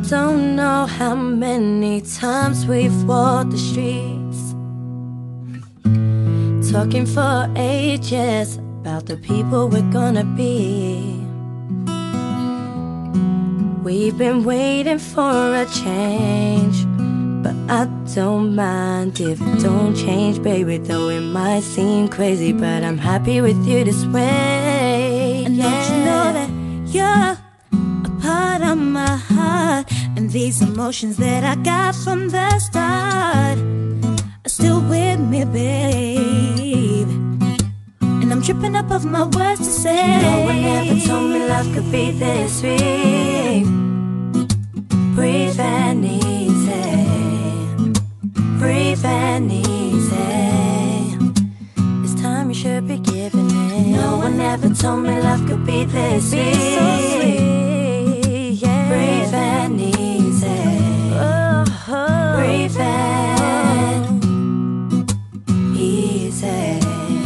Don't know how many times we've walked the streets, talking for ages about the people we're gonna be. We've been waiting for a change, but I don't mind if it don't change, baby. Though it might seem crazy, but I'm happy with you this way. And don't you know that you're a part of my heart, and these emotions that I got from the start are still with me, babe. And I'm tripping up off my words to say. No one ever told me love could be this sweet. Breathe and easy, breathe and easy. It's time you should be giving it. No one ever told me love could be this sweet. So sweet, yeah. Breathe and easy, breathe and easy.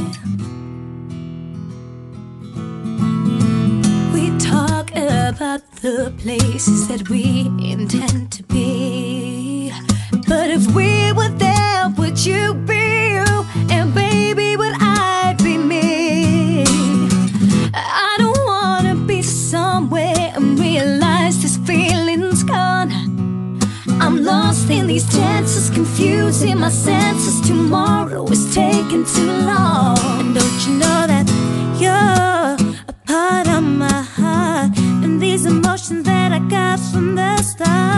We talk about the places that we intend to be, but if we were there, would you be you? And baby, would I be me? I don't wanna be somewhere and realize this feeling's gone. I'm lost in these chances, confusing my senses. Tomorrow is taking too long. And don't you know that you're a part of my heart, and these emotions that I got from the start